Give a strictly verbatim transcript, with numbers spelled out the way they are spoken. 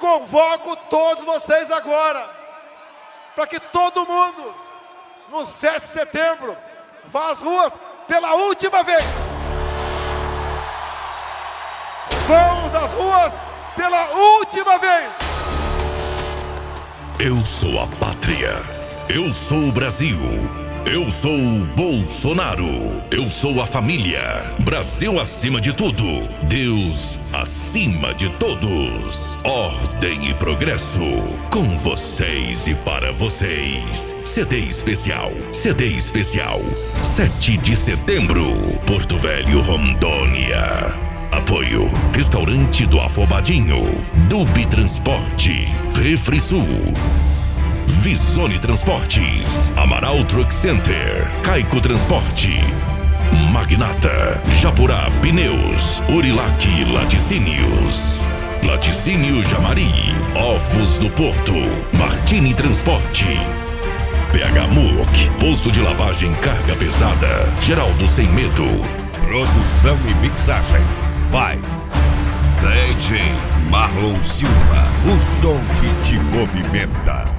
convoco todos vocês agora, para que todo mundo, no sete de setembro, vá às ruas pela última vez. Vamos às ruas pela última vez. Eu sou a pátria. Eu sou o Brasil. Eu sou o Bolsonaro. Eu sou a família. Brasil acima de tudo. Deus acima de todos. Ordem e progresso. Com vocês e para vocês. C D especial. C D especial. sete de setembro. Porto Velho, Rondônia. Apoio. Restaurante do Afobadinho. Dub Transporte. Refrisul. Visone Transportes, Amaral Truck Center, Caico Transporte, Magnata, Japurá Pneus, Urilac Laticínios, Laticínio Jamari, Ovos do Porto, Martini Transporte, P H M U C, Posto de Lavagem Carga Pesada, Geraldo Sem Medo. Produção e mixagem by D J Marlon Silva, o som que te movimenta.